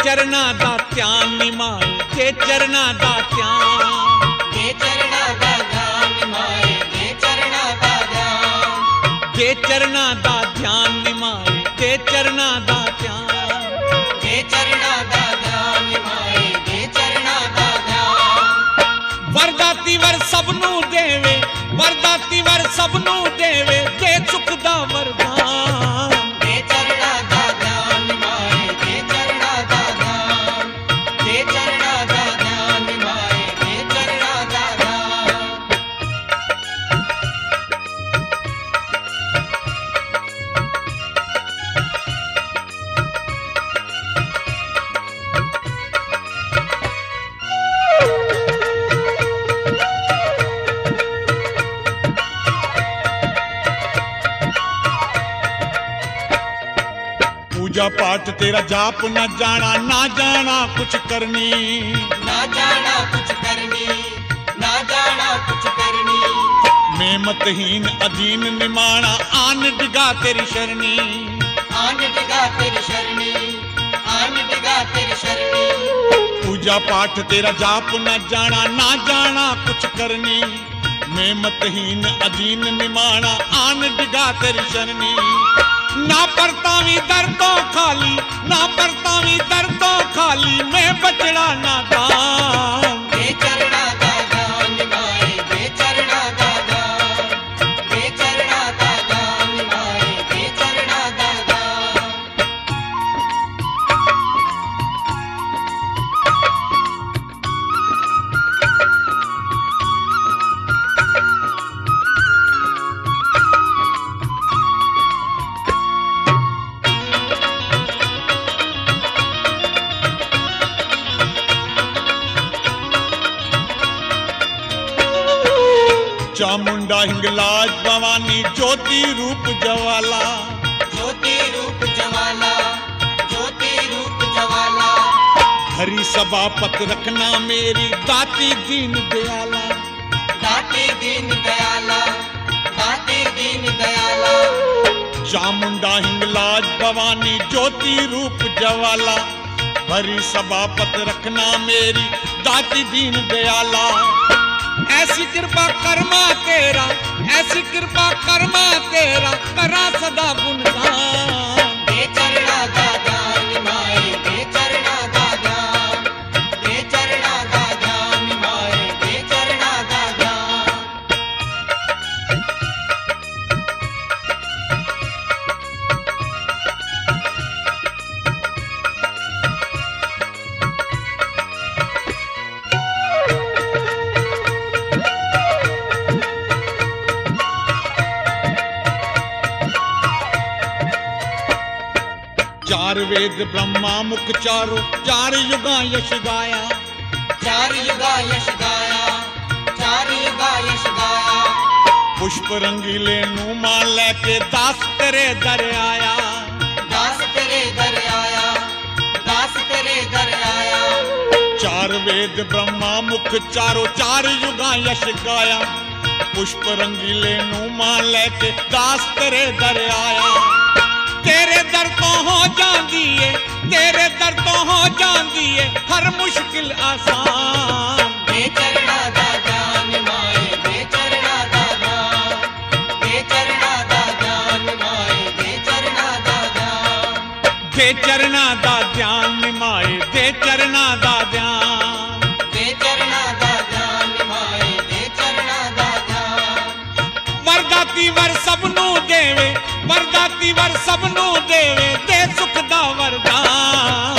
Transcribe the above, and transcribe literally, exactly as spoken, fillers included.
चरना दा ध्यान निमाए दे चरना दा ध्यान दे चरना दा ध्यान निमाए दे चरना दा ध्यान दे चरना दा ध्यान निमाए दे चरना दा ध्यान दे चरना दा ध्यान निमाए दे चरना दा ध्यान वरदाती वर सबनू देवे वरदाती वर सबनू देवे दे चुकदा वरदान दे चरना दा ध्यान निमाए दे चरना दा ध्यान दे चरना दा ध्यान निमाए दे चरना दा ध्यान पूजा पाठ तेरा जाप न जाना ना जाना कुछ करनी ना जाना कुछ करनी ना जाना कुछ करनी मैं मतहीन अधीन निमाना आन डिगा तेरी शरणी आन डिगा तेरी शरणी आन डिगा तेरी शरणी पूजा पाठ तेरा जाप न जाना ना जाना कुछ करनी मैं मतहीन अधीन निमाना आन डिगा तेरी शरणी ना परतावी दर तो खाली ना परतावी दर तो खाली मैं बचड़ा नादान दे चरना दा ध्यान निमाए दे चरना दा ध्यान दे चरना दा ध्यान निमाए दे चरना दा ध्यान चामुंडा हिंगलाज भवानी ज्योति रूप जवाला ज्योति रूप जवाला ज्योति रूप जवाला हरी सभा पत रखना मेरी दाती दीन दयाला दाती दीन दयाला दाती दीन दयाला चामुंडा हिंगलाज भवानी ज्योति रूप जवाला हरी सभा पत रखना मेरी दाती दीन दयाला ऐसी कृपा कर्मा तेरा ऐसी कृपा कर्मा तेरा करा सदा गुणगान दे चरना दा ध्यान निमाए दे चरना दा ध्यान दे चरना दा ध्यान निमाए दे चरना दा ध्यान चार वेद ब्रह्मा मुख चारो चार युगा यश गाया चार युगा यश गाया चार युगा यश गाया पुष्प रंगीले नू मान लेके दास तेरे दर आया दास तेरे दर आया दास तेरे दर आया चार वेद ब्रह्मा मुख चारो चार युगा यश गाया पुष्प रंगीले नू मान लेके दास तेरे दर आया तेरे दर तो हो जांदी है तेरे दर तो हो जांदी है हर मुश्किल आसान दे चरना दा ध्यान निमाए दे चरना दा ध्यान दे चरना दा ध्यान निमाए दे चरना दा ध्यान दे चरना दा ध्यान निमाए दे चरना दा ध्यान दे चरना दा ध्यान निमाए दे चरना दा ध्यान वरदाती वर सबनू देवे वरदाती वर सबनू देवे दे सुख दा वरदान